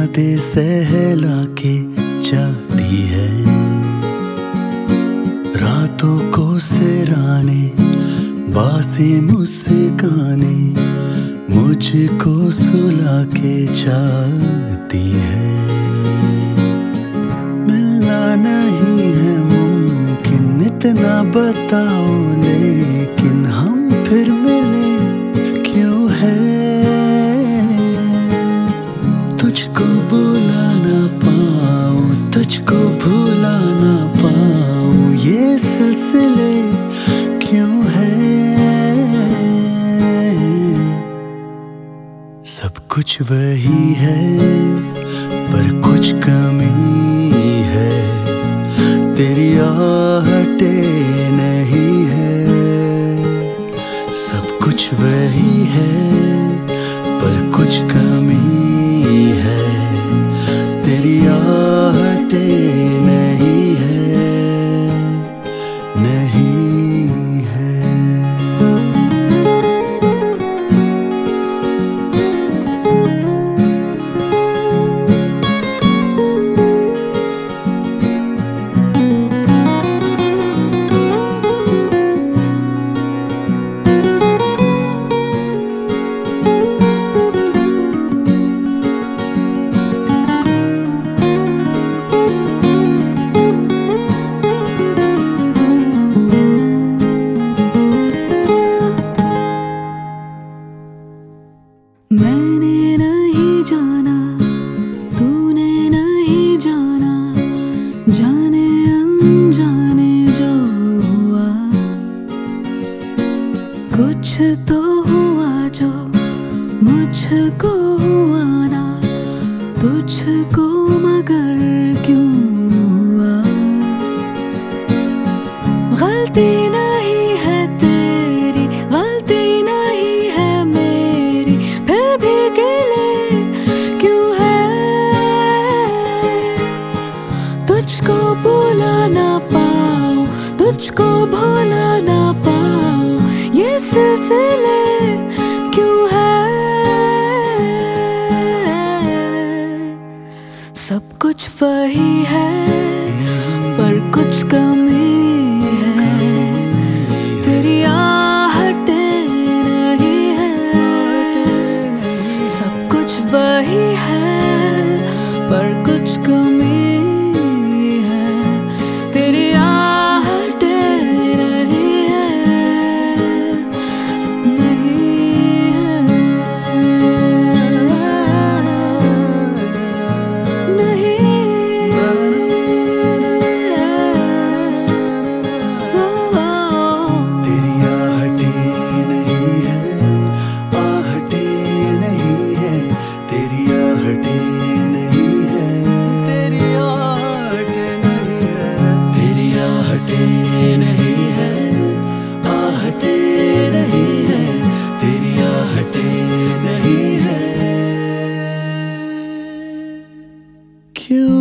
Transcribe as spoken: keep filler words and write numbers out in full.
यादें सहला के जाती है, रातों को सिराने बासी मुस्काने मुझको सुला के जाती है। मिलना नहीं है मुमकिन इतना बताओ, लेकिन हम फिर मिले क्यों है? तुझको बुला ना पाऊं, तुझको भूला ना पाऊं, ये सिलसिले क्यों है? सब कुछ वही है पर कुछ कमी है, तेरी आहटें नहीं है। सब कुछ वही है पर कुछ कमी है, तेरी आहटें नहीं है, नहीं है। मैंने नहीं जाना, तूने नहीं जाना, जाने अनजाने जो हुआ, कुछ तो हुआ जो मुझको हुआ ना, तुझको मगर क्यों हुआ? गलती नहीं है तेरी, गलती नहीं है मेरी, फिर भी गिले क्यों है? तुझको भूला ना पाऊं, तुझको भूला ना पाऊं, ये सिलसिले क्यों है? सब कुछ वही है पर कुछ कमी है, तेरी आहटें नहीं है। सब कुछ वही है पर कुछ कमी है, तेरी आहटें नहीं है, नहीं है, नहीं है। क्यों